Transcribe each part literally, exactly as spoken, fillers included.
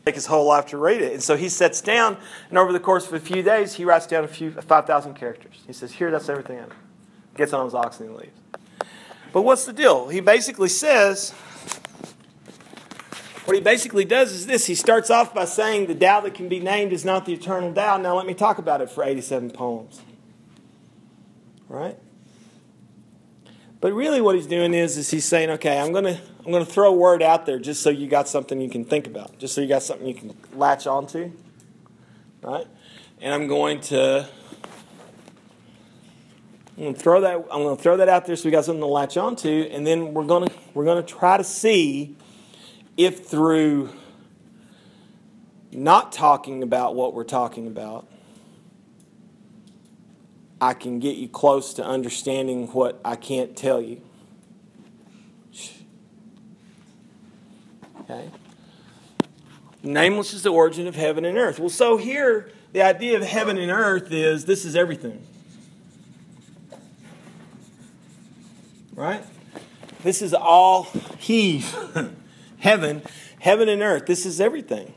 take his whole life to read it. And so he sits down, and over the course of a few days, he writes down a few five thousand characters. He says, here, that's everything I know. Gets on his oxen and leaves. But what's the deal? He basically says, what he basically does is this. He starts off by saying the Tao that can be named is not the eternal Tao. Now let me talk about it for eighty-seven poems. Right? But really what he's doing is, is he's saying, okay, I'm going to I'm going to throw a word out there just so you got something you can think about. Just so you got something you can latch onto. Right? And I'm going to I'm going to throw that I'm going to throw that out there so we got something to latch onto, and then we're going to we're going to try to see if through not talking about what we're talking about, I can get you close to understanding what I can't tell you. Okay? Nameless is the origin of heaven and earth. Well, so here, the idea of heaven and earth is this is everything. Right? This is all heave. Heaven, heaven and earth. This is everything.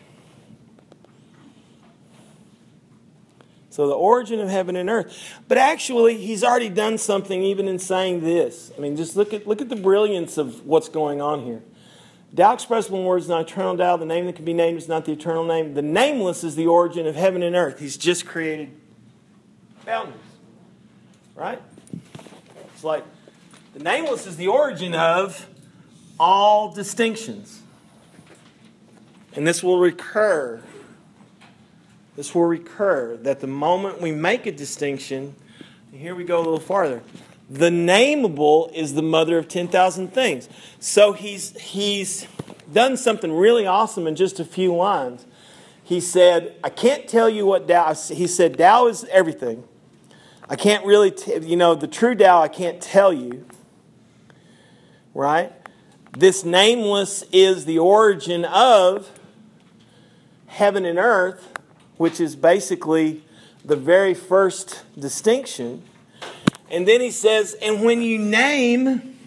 So the origin of heaven and earth. But actually, he's already done something even in saying this. I mean, just look at look at the brilliance of what's going on here. Tao expressible in words is not eternal Tao. The name that can be named is not the eternal name. The nameless is the origin of heaven and earth. He's just created boundaries. Right? It's like the nameless is the origin of all distinctions. And this will recur. This will recur that the moment we make a distinction, and here we go a little farther, the nameable is the mother of ten thousand things. So he's, he's done something really awesome in just a few lines. He said, I can't tell you what Tao, he said, Tao is everything. I can't really, t- you know, the true Tao I can't tell you. Right? This nameless is the origin of heaven and earth, which is basically the very first distinction. And then he says, and when you name,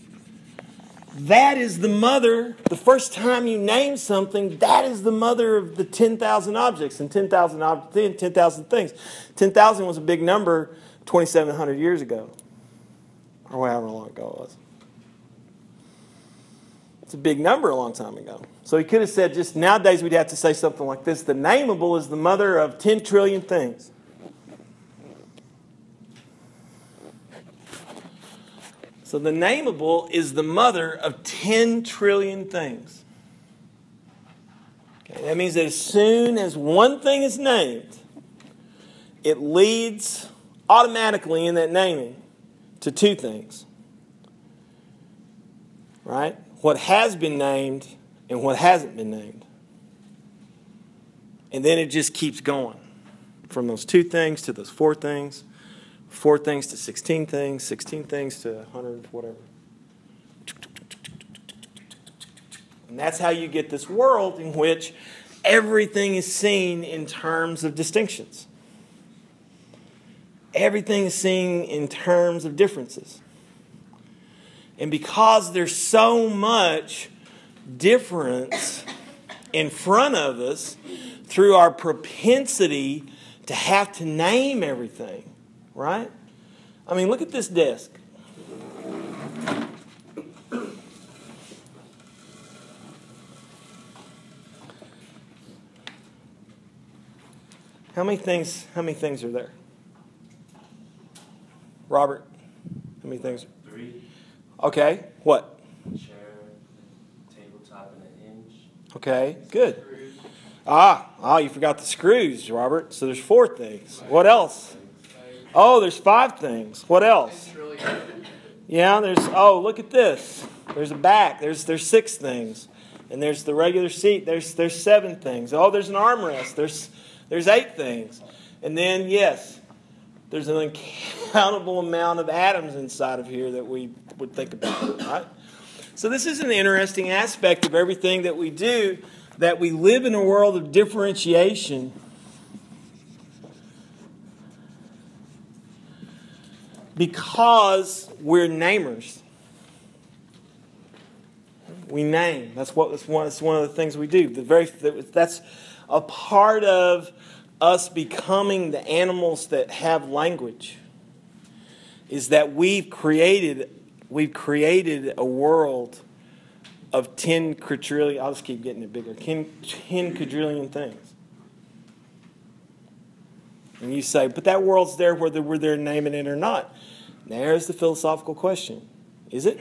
that is the mother, the first time you name something, that is the mother of the ten thousand objects and ten thousand ob- ten thousand things. ten thousand was a big number twenty-seven hundred years ago, or however long ago it was. It's a big number a long time ago. So he could have said, just nowadays we'd have to say something like this. The nameable is the mother of ten trillion things. So the nameable is the mother of ten trillion things. Okay, that means that as soon as one thing is named, it leads automatically in that naming to two things. Right? What has been named and what hasn't been named. And then it just keeps going. From those two things to those four things, four things to sixteen things, sixteen things to one hundred, whatever. And that's how you get this world in which everything is seen in terms of distinctions. Everything is seen in terms of differences. And because there's so much difference in front of us through our propensity to have to name everything, right? I mean, look at this desk. How many things, how many things are there? Robert, how many things? Three. Okay, what? Chair, tabletop, and a hinge. Okay, good. Ah, ah, you forgot the screws, Robert. So there's four things. What else? Oh, there's five things. What else? Yeah, there's, oh, look at this. There's a back. There's there's six things. And there's the regular seat. There's there's seven things. Oh, there's an armrest. There's there's eight things. And then, yes, there's an uncountable amount of atoms inside of here that we would think about, right? So this is an interesting aspect of everything that we do, that we live in a world of differentiation. Because we're namers. We name. That's what that's one, that's one of the things we do. The very that's a part of us becoming the animals that have language. Is that we've created we've created a world of ten quadrillion. I'll just keep getting it bigger. ten, ten quadrillion things. And you say, but that world's there whether we're there naming it or not. There's the philosophical question. Is it?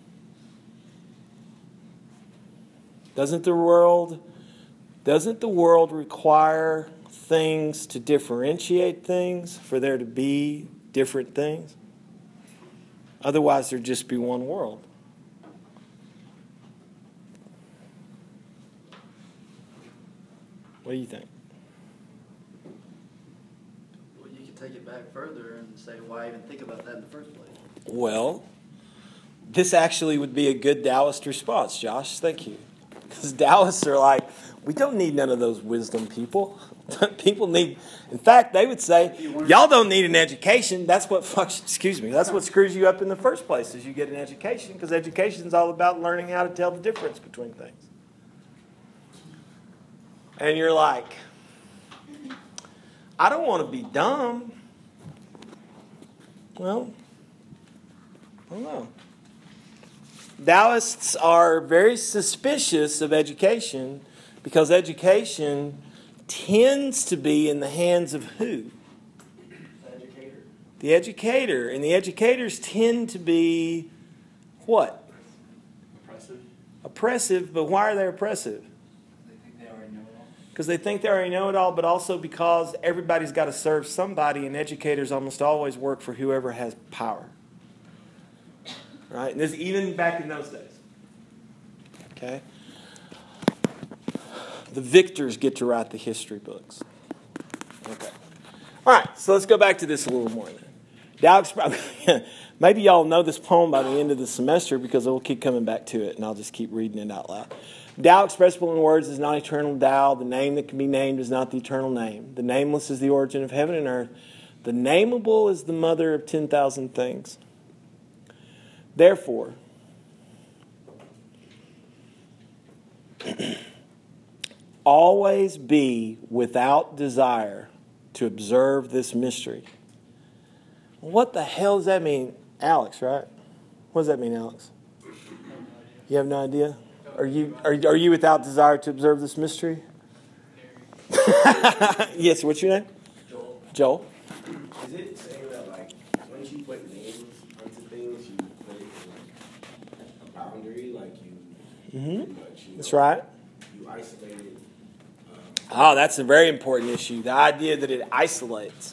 Doesn't the world, doesn't the world require things to differentiate things, for there to be different things? Otherwise, there'd just be one world. What do you think? Well, you can take it back further and say, why even think about that in the first place? Well, this actually would be a good Taoist response, Josh. Thank you. Because Taoists are like, we don't need none of those wisdom people. People need, in fact, they would say, y'all don't need an education. That's what fucks, excuse me, that's what screws you up in the first place, is you get an education, because education is all about learning how to tell the difference between things. And you're like, I don't want to be dumb. Well, I don't know. Taoists are very suspicious of education because education tends to be in the hands of who? The educator. The educator. And the educators tend to be what? Oppressive. Oppressive, but why are they oppressive? They think they already know it all. Because they think they already know it all, but also because everybody's got to serve somebody, and educators almost always work for whoever has power. Right? And this even back in those days. Okay? The victors get to write the history books. Okay. All right, so let's go back to this a little more then. Tao Express, maybe y'all know this poem by the end of the semester because we'll keep coming back to it and I'll just keep reading it out loud. Tao expressible in words is not eternal Tao. The name that can be named is not the eternal name. The nameless is the origin of heaven and earth. The nameable is the mother of ten thousand things. Therefore, always be without desire to observe this mystery. What the hell does that mean? Alex, right? What does that mean, Alex? You have no idea? Are you are, are you without desire to observe this mystery? Yes, what's your name? Joel. Joel. Is it saying that, like, once you put names onto things, you put it in, like, a boundary, like you, Mm-hmm. pretty much, you That's know, right. you isolate it. Um, Oh, that's a very important issue. The idea that it isolates.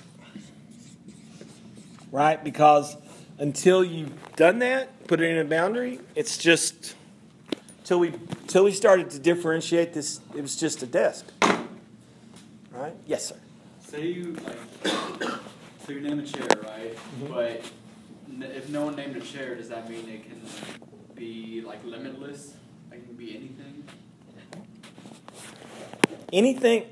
Right? Because until you've done that, put it in a boundary, it's just, till we till we started to differentiate this, it was just a desk. Right? Yes, sir. Say you, like, so you name a chair, right? Mm-hmm. But n- if no one named a chair, does that mean it can be, like, limitless? Like, it can be anything? Anything,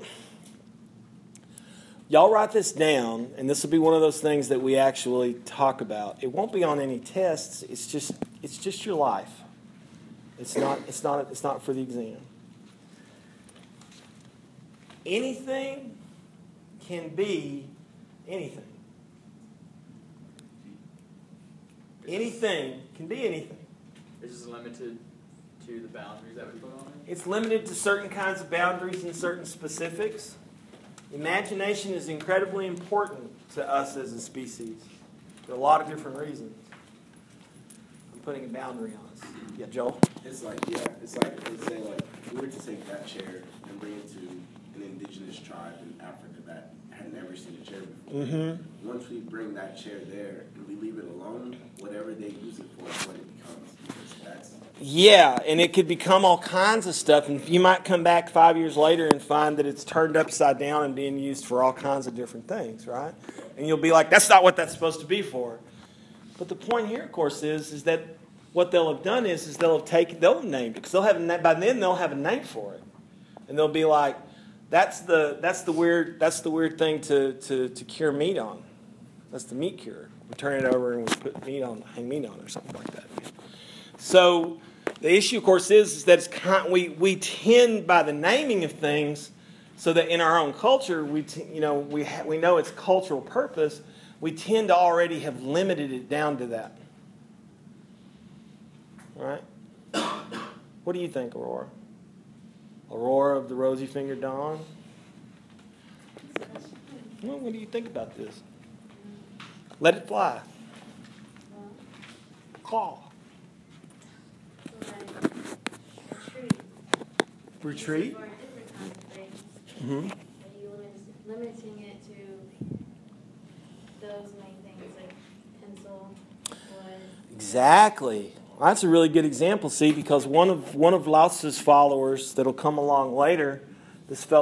y'all write this down, and this will be one of those things that we actually talk about. It won't be on any tests. It's just it's just your life. It's not it's not it's not for the exam. Anything can be anything. Anything can be anything. It's just limited to the boundaries that we put on it? It's limited to certain kinds of boundaries and certain specifics. Imagination is incredibly important to us as a species for a lot of different reasons. I'm putting a boundary on us. Yeah, Joel? It's like, yeah, it's like, let's say, like, if we were to take that chair and bring it to an indigenous tribe in Africa that had never seen a chair before. Mm-hmm. Once we bring that chair there and we leave it alone, whatever they use it for is what it becomes. Because that's Yeah, and it could become all kinds of stuff, and you might come back five years later and find that it's turned upside down and being used for all kinds of different things, right? And you'll be like, that's not what that's supposed to be for. But the point here, of course, is, is that what they'll have done is, is they'll have taken, they'll have named it, because they'll have a name, by then they'll have a name for it, and they'll be like, that's the that's the weird that's the weird thing to, to, to cure meat on. That's the meat cure. We turn it over and we put meat on, hang meat on, or something like that. So The issue, of course, is, is that it's con- we we tend by the naming of things, so that in our own culture, we t- you know we ha- we know its cultural purpose. We tend to already have limited it down to that. All right. What do you think, Aurora? Aurora of the Rosy Fingered Dawn? Well, what do you think about this? Let it fly. Claw. Retreat. For different kinds of things. Mm-hmm. Are you limit- limiting it to those main things like pencil, wood? Exactly. That's a really good example, see, because one of one of Lao Tzu's followers that'll come along later, this fellow